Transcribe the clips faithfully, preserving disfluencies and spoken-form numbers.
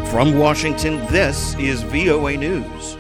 From Washington, this is V O A News.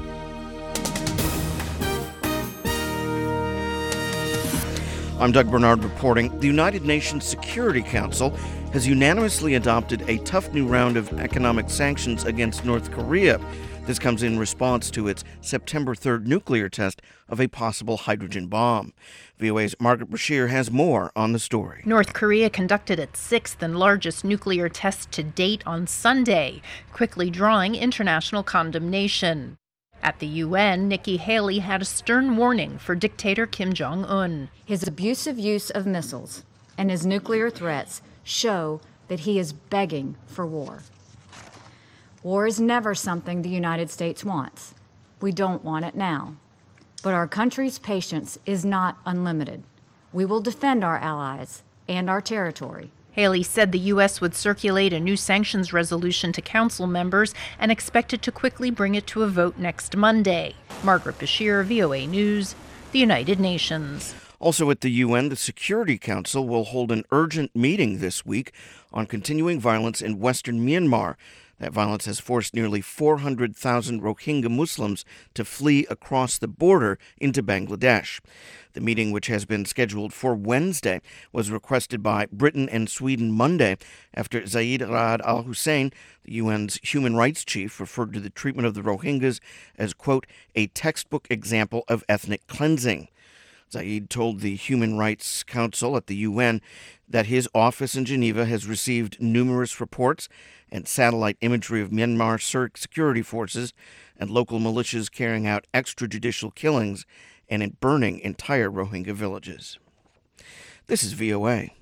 I'm Doug Bernard reporting. The United Nations Security Council has unanimously adopted a tough new round of economic sanctions against North Korea. This comes in response to its September third nuclear test of a possible hydrogen bomb. V O A's Margaret Brashear has more on the story. North Korea conducted its sixth and largest nuclear test to date on Sunday, quickly drawing international condemnation. At the U N, Nikki Haley had a stern warning for dictator Kim Jong-un. His abusive use of missiles and his nuclear threats show that he is begging for war. War is never something the United States wants. We don't want it now. But our country's patience is not unlimited. We will defend our allies and our territory. Haley said the U S would circulate a new sanctions resolution to council members and expected to quickly bring it to a vote next Monday. Margaret Brashear, V O A News, the United Nations. Also at the U N, the Security Council will hold an urgent meeting this week on continuing violence in western Myanmar. That violence has forced nearly four hundred thousand Rohingya Muslims to flee across the border into Bangladesh. The meeting, which has been scheduled for Wednesday, was requested by Britain and Sweden Monday after Zeid Ra'ad Al Hussein, the U N's human rights chief, referred to the treatment of the Rohingyas as, quote, a textbook example of ethnic cleansing. Zeid told the Human Rights Council at the U N that his office in Geneva has received numerous reports and satellite imagery of Myanmar security forces and local militias carrying out extrajudicial killings and in burning entire Rohingya villages. This is V O A.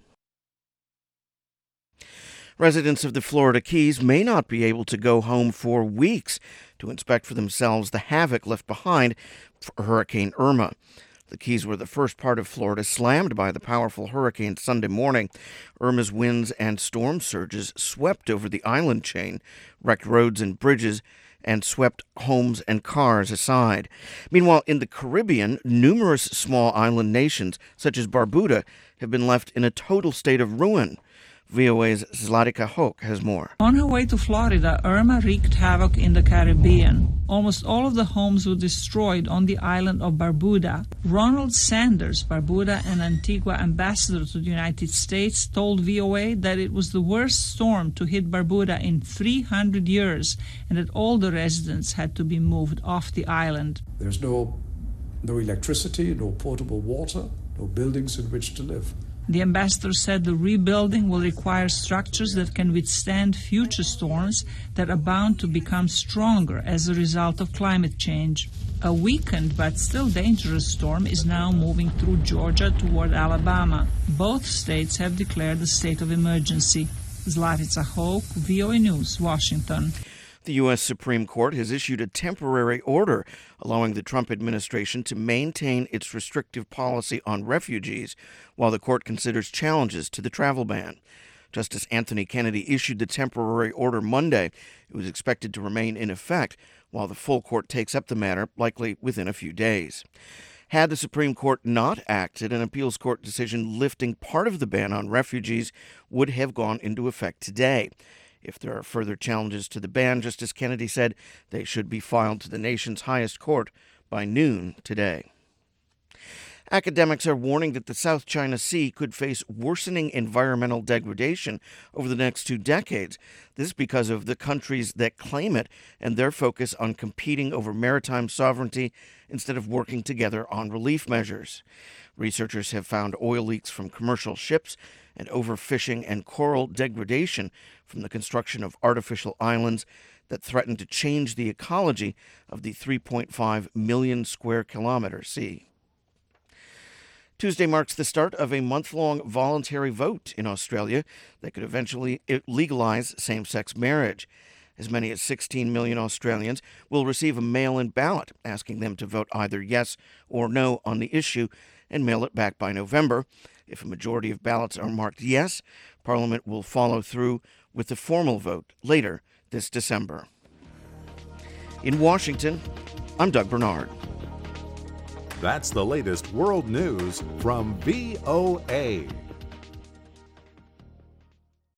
Residents of the Florida Keys may not be able to go home for weeks to inspect for themselves the havoc left behind for Hurricane Irma. The Keys were the first part of Florida slammed by the powerful hurricane Sunday morning. Irma's winds and storm surges swept over the island chain, wrecked roads and bridges, and swept homes and cars aside. Meanwhile, in the Caribbean, numerous small island nations, such as Barbuda, have been left in a total state of ruin. V O A's Zlatica Hoke has more. On her way to Florida, Irma wreaked havoc in the Caribbean. Almost all of the homes were destroyed on the island of Barbuda. Ronald Sanders, Barbuda and Antigua ambassador to the United States, told V O A that it was the worst storm to hit Barbuda in three hundred years and that all the residents had to be moved off the island. There's no, no electricity, no potable water, no buildings in which to live. The ambassador said the rebuilding will require structures that can withstand future storms that are bound to become stronger as a result of climate change. A weakened but still dangerous storm is now moving through Georgia toward Alabama. Both states have declared a state of emergency. Zlatica Hoke, V O A News, Washington. The U S Supreme Court has issued a temporary order allowing the Trump administration to maintain its restrictive policy on refugees while the court considers challenges to the travel ban. Justice Anthony Kennedy issued the temporary order Monday. It was expected to remain in effect while the full court takes up the matter, likely within a few days. Had the Supreme Court not acted, an appeals court decision lifting part of the ban on refugees would have gone into effect today. If there are further challenges to the ban, Justice Kennedy said they should be filed to the nation's highest court by noon today. Academics are warning that the South China Sea could face worsening environmental degradation over the next two decades. This is because of the countries that claim it and their focus on competing over maritime sovereignty instead of working together on relief measures. Researchers have found oil leaks from commercial ships and overfishing and coral degradation from the construction of artificial islands that threaten to change the ecology of the three point five million square kilometer sea. Tuesday marks the start of a month-long voluntary vote in Australia that could eventually legalize same-sex marriage. As many as sixteen million Australians will receive a mail-in ballot asking them to vote either yes or no on the issue and mail it back by November. If a majority of ballots are marked yes, Parliament will follow through with the formal vote later this December. In Washington, I'm Doug Bernard. That's the latest world news from V O A.